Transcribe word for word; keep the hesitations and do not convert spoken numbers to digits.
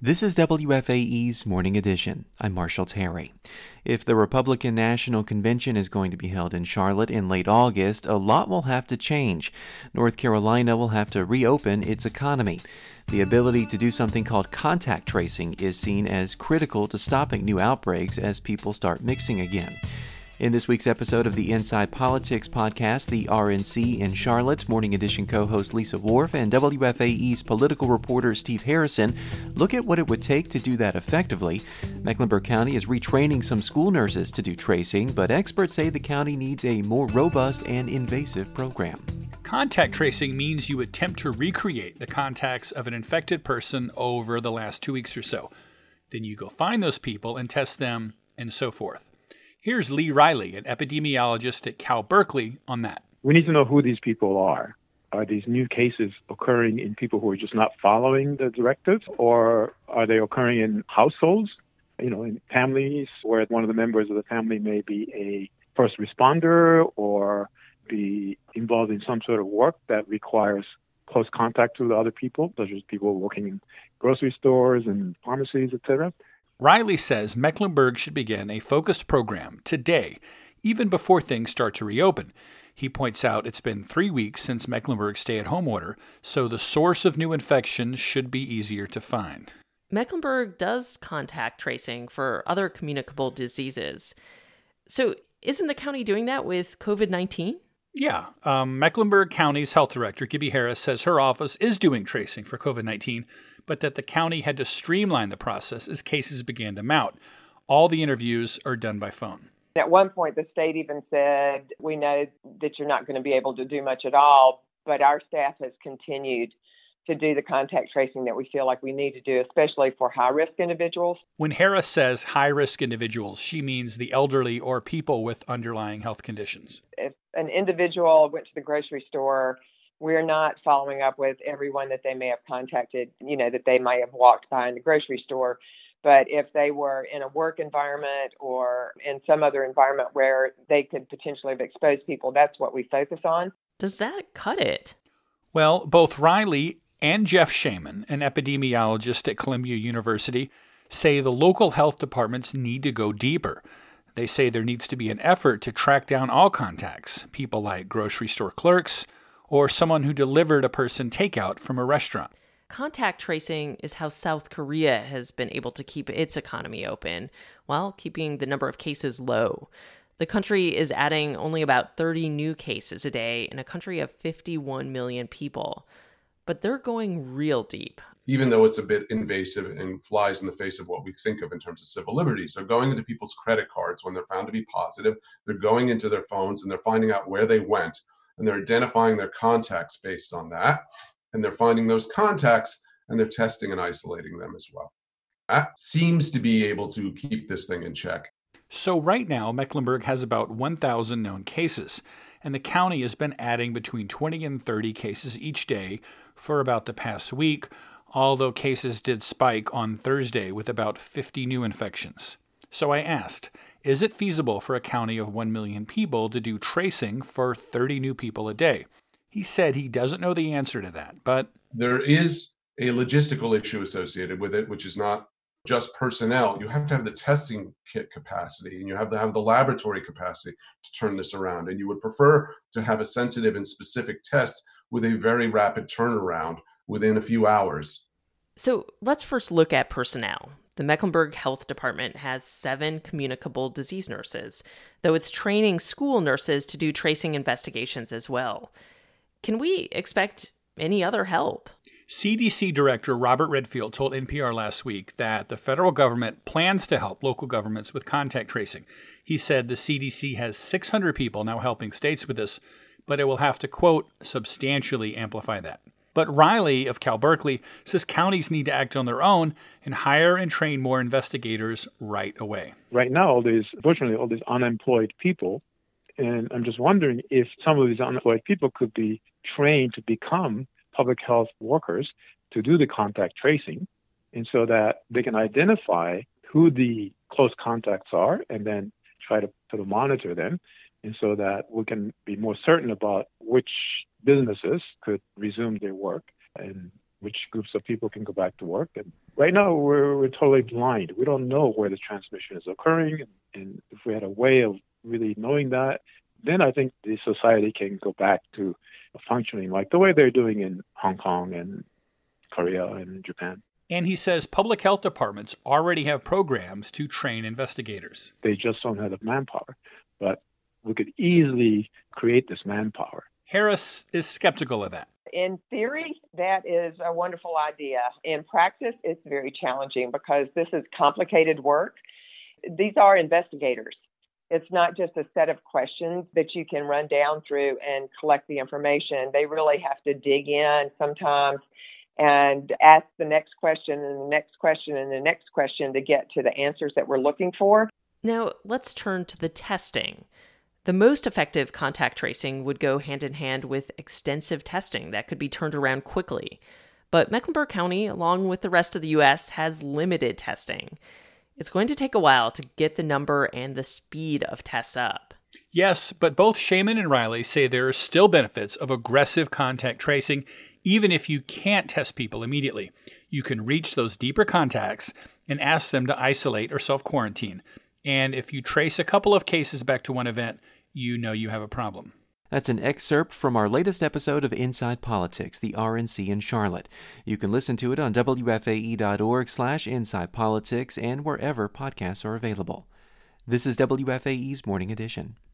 This is W F A E's Morning Edition. I'm Marshall Terry. If the Republican National Convention is going to be held in Charlotte in late August, a lot will have to change. North Carolina will have to reopen its economy. The ability to do something called contact tracing is seen as critical to stopping new outbreaks as people start mixing again. In this week's episode of the Inside Politics podcast, the R N C in Charlotte, Morning Edition co-host Lisa Wharf and W F A E's political reporter Steve Harrison look at what it would take to do that effectively. Mecklenburg County is retraining some school nurses to do tracing, but experts say the county needs a more robust and invasive program. Contact tracing means you attempt to recreate the contacts of an infected person over the last two weeks or so. Then you go find those people and test them, and so forth. Here's Lee Riley, an epidemiologist at Cal Berkeley, on that. We need to know who these people are. Are these new cases occurring in people who are just not following the directives, or are they occurring in households, you know, in families where one of the members of the family may be a first responder or be involved in some sort of work that requires close contact with other people, such as people working in grocery stores and pharmacies, et cetera. Riley says Mecklenburg should begin a focused program today, even before things start to reopen. He points out it's been three weeks since Mecklenburg's stay-at-home order, so the source of new infections should be easier to find. Mecklenburg does contact tracing for other communicable diseases. So isn't the county doing that with covid nineteen? Yeah. Um, Mecklenburg County's health director, Gibby Harris, says her office is doing tracing for covid nineteen, but that the county had to streamline the process as cases began to mount. All the interviews are done by phone. At one point, the state even said, we know that you're not going to be able to do much at all, but our staff has continued to do the contact tracing that we feel like we need to do, especially for high-risk individuals. When Harris says high-risk individuals, she means the elderly or people with underlying health conditions. If an individual went to the grocery store, we're not following up with everyone that they may have contacted, you know, that they may have walked by in the grocery store. But if they were in a work environment or in some other environment where they could potentially have exposed people, that's what we focus on. Does that cut it? Well, both Riley and Jeff Shaman, an epidemiologist at Columbia University, say the local health departments need to go deeper. They say there needs to be an effort to track down all contacts, people like grocery store clerks or someone who delivered a person takeout from a restaurant. Contact tracing is how South Korea has been able to keep its economy open while keeping the number of cases low. The country is adding only about thirty new cases a day in a country of fifty-one million people. But they're going real deep. Even though it's a bit invasive and flies in the face of what we think of in terms of civil liberties. They're going into people's credit cards when they're found to be positive. They're going into their phones and they're finding out where they went. And they're identifying their contacts based on that. And they're finding those contacts and they're testing and isolating them as well. That seems to be able to keep this thing in check. So right now, Mecklenburg has about one thousand known cases. And the county has been adding between twenty and thirty cases each day for about the past week, although cases did spike on Thursday with about fifty new infections. So I asked, is it feasible for a county of one million people to do tracing for thirty new people a day? He said he doesn't know the answer to that, but there is a logistical issue associated with it, which is not just personnel. You have to have the testing kit capacity and you have to have the laboratory capacity to turn this around. And you would prefer to have a sensitive and specific test with a very rapid turnaround within a few hours. So let's first look at personnel. The Mecklenburg Health Department has seven communicable disease nurses, though it's training school nurses to do tracing investigations as well. Can we expect any other help? C D C Director Robert Redfield told N P R last week that the federal government plans to help local governments with contact tracing. He said the C D C has six hundred people now helping states with this, but it will have to, quote, substantially amplify that. But Riley of Cal Berkeley says counties need to act on their own and hire and train more investigators right away. Right now, all these, unfortunately, all these unemployed people, and I'm just wondering if some of these unemployed people could be trained to become public health workers to do the contact tracing, and so that they can identify who the close contacts are and then try to sort of monitor them, and so that we can be more certain about which businesses could resume their work and which groups of people can go back to work. And right now, we're, we're totally blind. We don't know where the transmission is occurring. And if we had a way of really knowing that, then I think the society can go back to functioning like the way they're doing in Hong Kong and Korea and Japan. And he says public health departments already have programs to train investigators. They just don't have the manpower. But we could easily create this manpower. Harris is skeptical of that. In theory, that is a wonderful idea. In practice, it's very challenging because this is complicated work. These are investigators. It's not just a set of questions that you can run down through and collect the information. They really have to dig in sometimes and ask the next question and the next question and the next question to get to the answers that we're looking for. Now, let's turn to the testing. The most effective contact tracing would go hand in hand with extensive testing that could be turned around quickly. But Mecklenburg County, along with the rest of the U S, has limited testing. It's going to take a while to get the number and the speed of tests up. Yes, but both Shaman and Riley say there are still benefits of aggressive contact tracing, even if you can't test people immediately. You can reach those deeper contacts and ask them to isolate or self-quarantine. And if you trace a couple of cases back to one event, you know you have a problem. That's an excerpt from our latest episode of Inside Politics, the R N C in Charlotte. You can listen to it on W F A E dot org slash Inside Politics and wherever podcasts are available. This is W F A E's Morning Edition.